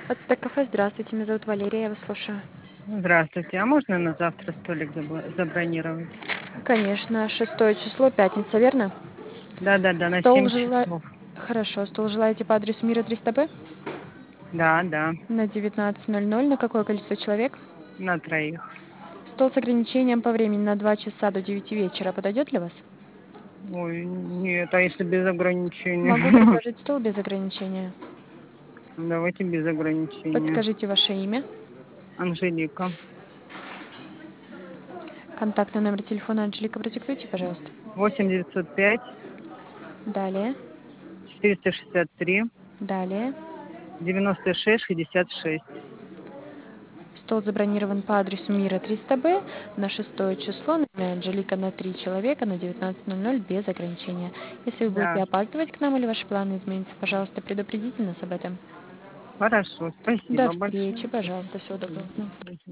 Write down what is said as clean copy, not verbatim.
Ацтек кафе, здравствуйте, меня зовут Валерия, я вас слушаю. Здравствуйте. А можно на завтра столик забронировать? Конечно, 6 число, пятница, верно? Да-да-да, на Стол 7 жела... часов. Хорошо, стол желаете по адресу Мира 300Б Да, да, на 19:00. На какое количество человек? на троих. Стол с ограничением по времени на 2 часа до 9 вечера подойдет для вас? Ой, нет, а если без Могу ограничений? предложить стол без ограничения. Давайте без ограничения. Подскажите ваше имя, Анжелика. контактный номер телефона Анжелика, продиктуйте, пожалуйста. 8 905 Далее, 463 далее. 96 66. Стол забронирован по адресу Мира 300Б на 6 число. Номер Анжелика на 3 человека на 19:00 без ограничения. Если вы будете Да, опаздывать к нам или ваши планы изменятся, пожалуйста, предупредите нас об этом. хорошо. До Спасибо встречи, большое. пожалуйста, всего доброго. Мгм.